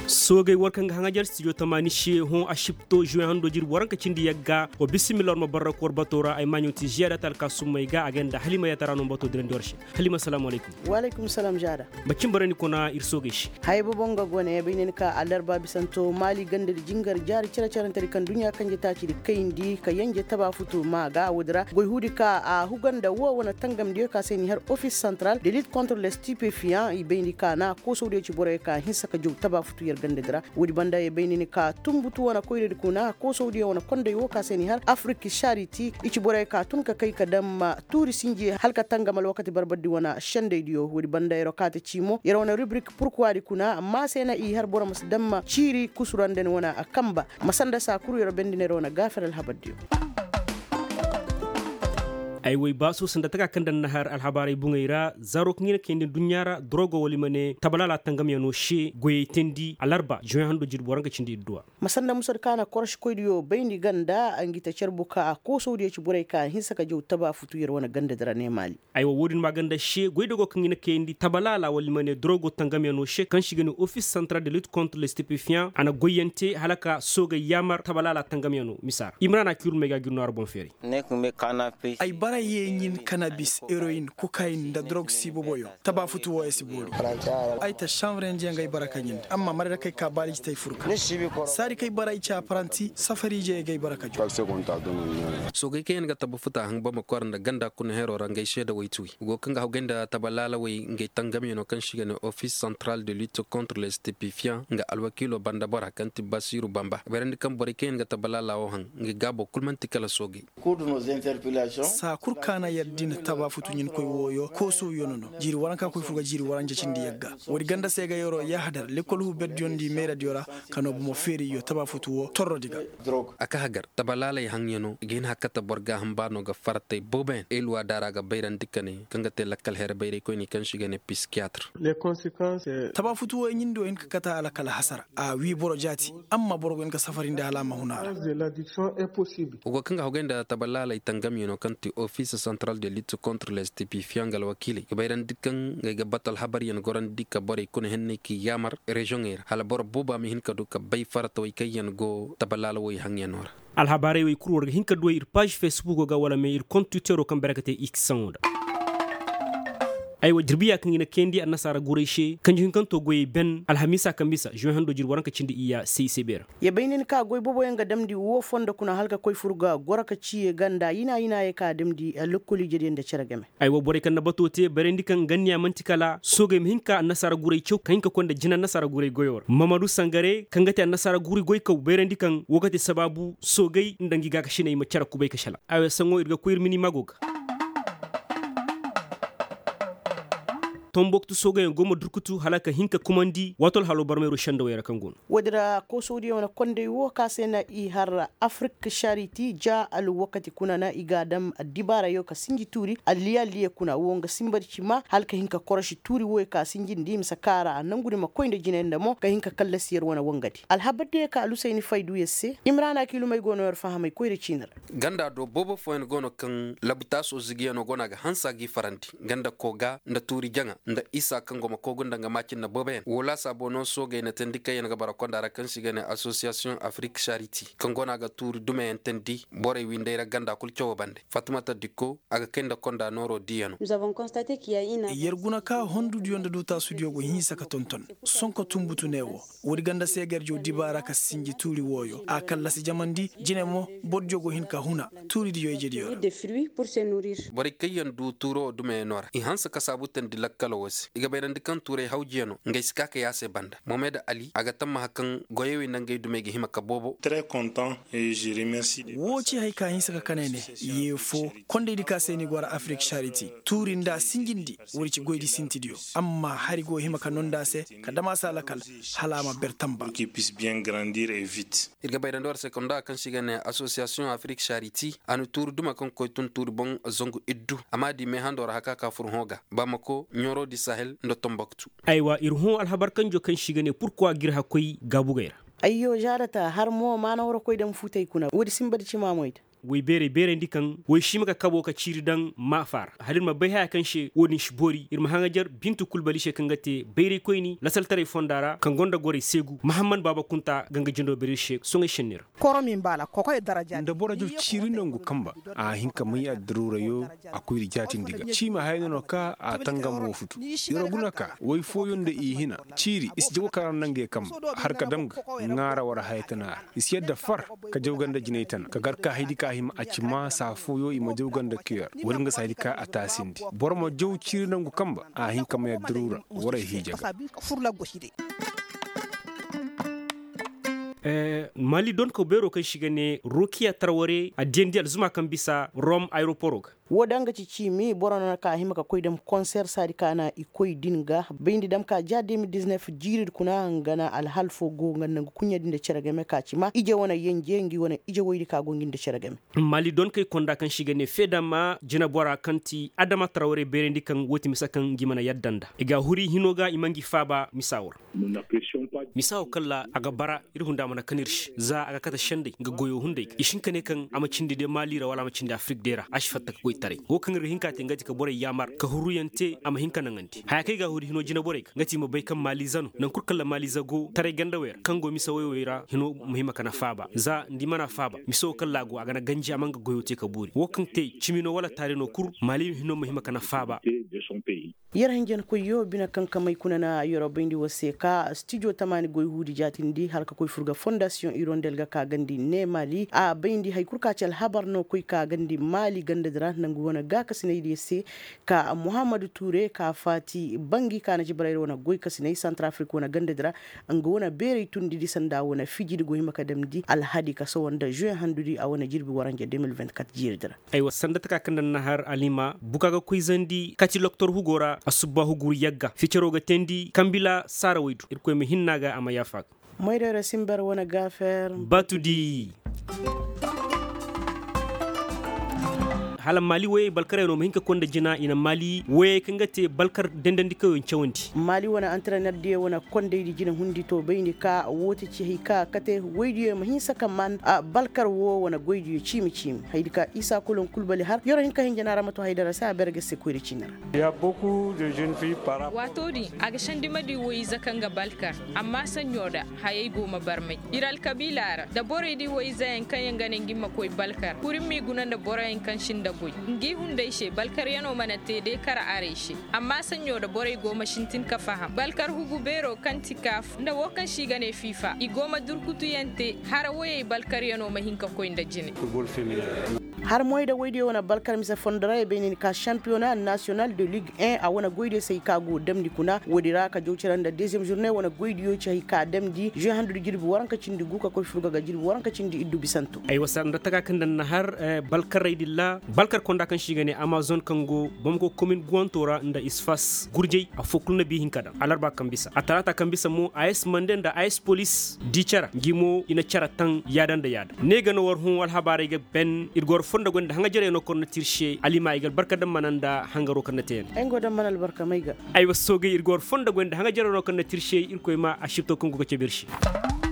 sogay warkan hangajar studio tamani she hon ashipto juin hando jir waranka cindi yagga o bismillah ma barra kor batora ay magnoti ziyadat al kasumay ga agenda halima yatarano bato diren dorshe halima assalamu alaikum wa alaikum salam jada bacin barani kona irsoge shi hay bonga gone binen ka alarba bisanto mali gande jingar jari cira ciran tari kan dunya kan jeta ci kayindi ka yanje taba futu ma ga wudra goy hudi ka a huganda wo wona tangam de ka seni har office central de lutte contre les stupéfiants i beyni kana ko so de ci bore ka hissa ka jow taba futu gande dara wodi banda e beynini ka tumbutu wana koyde kuna ko sawdi wana konde yo ka seni har Afrique Charity ichi bore ka tun ka kai ka damma turi sinje halka tangamal wakati barbaddi wana shande diyo wodi banda e rokata cimo yero wana rubrique pourquoi di kuna amma sena i har bora mas damma ciri kusuranden wana akamba masanda sa kuru yero bendine wana gafaral habaddiyo ay way baso sanda taka kandan nahar alhabari bungaira zarok ngina kendi dunyara drogo wali mane tabalala tangam yano she goye tendi alarba joy hando jid boranga cindi idwa masanda musar kana korsh koydiyo bayni ganda angita cerbuka ko sawdi ci buray ka hinsa ka jow taba futu yer wana ganda dara ne mali ay wodin maganda she goydo go ngina kendi tabalala wali mane drogo tangam yano she kan shigani office central de lutte contre les stupéfiants ana goyente halaka soga yamar tabalala tangam yano misar imrana kur mega ginno bon feri nek me kana pe ay bara yin cannabis héroïne cocaine da drogue si boboyo taba futu wo esibori ay ta chanvre njenga ay baraka nyin amma mara kai ka bali tay furka sari kai bara icha paranti safari je gay baraka jo so gay ken ga tabu futa hang ba makor da ganda kun hero rangay sheda waytui go kanga hogenda tabalala way ngay tangami no kan shigane office central de lutte contre les stupéfiants nga alwakilo banda bara kanti basiru bamba berende kam bari ken ga tabalala wo hang ngay gabo kulmanti kala sogi kudu nos interpellations sa kurkana yaddina taba futu nyin koy woyo ko so yonono jiri waranka koy fuga jiri waranje cindi yagga wodi ganda sega yoro ya hadar lekol hu bedjondi mera diora kano mo feri yo taba futu wo torro diga aka hagar tabalala ya hangyano gen hakata borga hambano ga fartay boben elwa daraga bayran dikane kanga te lakkal her bayre koy ni kan shigane psychiatre les conséquences taba futu wo nyindo en kata ala kala hasara a wi boro jati amma boro en ka safarinde ala mahuna l'addiction est possible ugo kanga hogenda tabalala itangam yono kanti office central de lutte contre les stupéfiants gal wakili bayran dikkan ngay batal habar yan goran dikka bore kun henne ki yamar region er hala bor boba mi hin kadu ka bay farata way kayen go tabalala way hangyanor alhabari way kurwar hinka do ir page facebook ga wala me ir compte twitter kan barakate x sound aywa jirbiya kan ina kendi annasara gureshe kan jin kanto goy ben alhamisa kamisa juin hando jir waranka cindi iya ccbr ya bainin ka goy bobo yanga damdi wo fonda kuna halka koy furga goraka ciye ganda yina ya ka damdi lukkuli jeden da ceragame aywa bore kan nabatote barendi kan ganniya mantikala soge hinka annasara gurey chow kanka konda jina nasara gurey goyor mamadou sangare kangati annasara guri goy ko barendi kan wokati sababu sogay ndangi ga ka shine ma cara kubay ka shala aywa sango irga koyir mini magoga tomboktu soga ngoma durkutu halaka hinka kumandi watol halo barmero shanda wera kangon wadira ko sodi wana konde wo kasena i har Afrique Charity ja al wakati kuna na igadam dibara yo ka sinji turi aliya liye kuna wonga simbarci ma halka hinka korashi turi wo ka sinji ndim sakara nangudi ma koinde jinenda mo ka hinka kallasiyar wana wongati alhabade ka alusaini faydu yesse imrana kilu may gono wer fahamay koyre chinar ganda do bobo foen gono kan labutaso zigiyano gona ga hansa gi faranti ganda koga nda turi janga nda isa kango makogunda nga machin na boben wola sabono soge na tendika yana gabara konda ra kan sigane association Afrique Charity kango na ga tour dume entendi bore windeira ganda kulcho bande Fatimata Dikko aga kenda konda noro diano nous avons constaté qu'il y a une yerguna ka hondu dionda do ta studio go hinsa ka tonton sonko tumbutu newo wodi ganda seger jo dibara ka sinji turi woyo akalla si jamandi jinemo bodjo go hinka huna turi diyo ejediyo des fruits pour se nourrir bore kayen du turo dume nora i hansa ka sabuten dilakkalo wasi iga bayran dikan ture hawjeno ngay skaka yase banda Mohamed Ali aga tamma hakan goyewi nangay dumegi himaka bobo très content et je remercie woci hay ka hinsa ka kanene yefo konde dika seni gwara Afrique Charity turi nda singindi wurci goydi sintidio amma harigo himaka nonda se kadama salakal halama bertamba qui puisse bien grandir et vite iga bayran dor sekonda kan sigane association Afrique Charity anu tour duma kan koy tun tour bon zongu iddu amadi me handora hakaka furhoga bamako nyoro di Sahel ndo Tombouctou aywa irhon alhabar kanjo kan shigane pourquoi girha koy gabugaira ayyo jarata har mo mana wara koy dam futay kuna wodi simbadi ci mamoyta way bere ndikan way shimaka kabo ka ciri dan mafar halin ma bai haya kan she woni shibori irma hangajar bintu kulbali she kangate bere koyni lasal tare fondara kan gonda gore segu muhammad baba kunta ganga jindo bere she songa shenir koro min bala koko e daraja da bora jo ciri nangu kamba a hinka mai adrura yo akwai rijatin diga cima hayno no ka a tangam wo futu yoroguna ka way foyon da i hina ciri is jogo karan nange kam har ka damga ngara wara haytana is yadda far ka jawganda jinaitan ka garka haidi ka him a cima sa foyo i ma jawganda kiyar wurin ga sai ka atasindi bormo jow ciri nangu kamba a hinka mai adrura wara hijaga mali don ko bero kan shiga ne Rokia Traoré a dendi alzuma kan bisa Rome aeroport wodanga ci mi borona ka hima ka koydem concert sadi kana i koy dinga bindi dam ka ja 2019 jirid kuna ngana al halfo go ngana kunya dinde ceragame ka ci ma ije wona yenjengi wona ije woydi ka go nginde ceragame mali don kay konda kan shiga ne fedama jina bora kanti Adama Traoré berendi kan woti misakan gimana yaddanda iga huri hinoga imangi faba misawur misaw kala aga bara irhunda mana kanirsh za aga kata shande ga goyo hunde ishin kane kan amacinde de mali ra wala amacinde Afrique dera ashfatta ko tare wo kan rihinka te ngati ka bore yamar ka huruyante ama hinka nanganti haya kai ga huri hino jina bore ngati mo bai kan mali zanu nan kurkalla mali zago tare ganda wer kan go misa wayoyira hino muhimma kana faba za ndi mana faba miso kalla go aga na ganji amanga goyo te ka buri wo kan te chimino wala tare no kur mali hino muhimma kana faba yar hangen ko yo bina kanka mai kuna na yoro bindi wase ka studio tamani goy hudi jatindi halka koy furga fondation irondel ga ka gandi ne mali a bindi hay kurka cal habar no koy ka gandi mali ganda dra nangu wona ga ka sinay dese ka Muhammadu Touré ka fati bangi kana jibrayro wona goy ka sinay Centrafrique wona ganda dra anga wona bere tundi di sanda wona fijidi goy maka demdi al hadi ka so wonda juin handudi a wona jirbi waranje 2024 jirdra ay wasanda taka kan nahar alima bukaga koy zandi kati docteur hugora asubba hugur yagga ficeroga tendi kambila sara waydu irko mi hinnaga ama yafak moydere simber wona gafer batudi hala mali we balkar no hinka konda jina ina mali we kangate balkar dendandi ko chawndi mali wona entraîneur de wona konde di jina hundi to bayni ka woti ci hika kate weydi ma hinsa kam man balkar wo wona goydi chimi haydi ka isa kolon kulbali har yoro hinka hinjana ramato haydara sa berge security cinara Il y a beaucoup de jeunes filles par watodi aga shandi madi woyi zakanga balkar amma sanyoda hayay goma barmai iral kabilara da boredi woyi zayen kanyangane ngimma koy balkar purimmi gunanda borayen kan shinda ngi hunde she balkar yano mana tede kara areshe amma sanyo da bore goma shintin ka faham balkar hugu bero kanti kaf nda wokan shi gane FIFA i goma durkutu yante har waye balkar yano mahinka ko inda jine football féminin har moyda woyde wona balkar misa fondara benin ka championnat national de ligue 1 a wona goyde sey kago demdi kuna wodira ka jowciranda deuxième journée wona goyde yo ci ka demdi je handu jirbi waranka cindi guka ko fuga ga jirbi waranka cindi iddu bisanto ay wasanda taka kan har balkar raydilla balkar konda kan shigane amazon kango bomko commune guantora nda isfas gurjey a fokulna bi hinkada alarba kambisa atarata kambisa mo AS manden da AS police dichara gimo ina chara tan yadanda yada negano war hon wal habare ga ben irgor fonda gonda hanga jere no kon tirshe alima igal barka dam mananda hangaro kan ten ay godam manal barka mayga ay wasoge irgor fonda gonda hanga jere no kon tirshe irkoy ma ashipto kongo ko cebirshi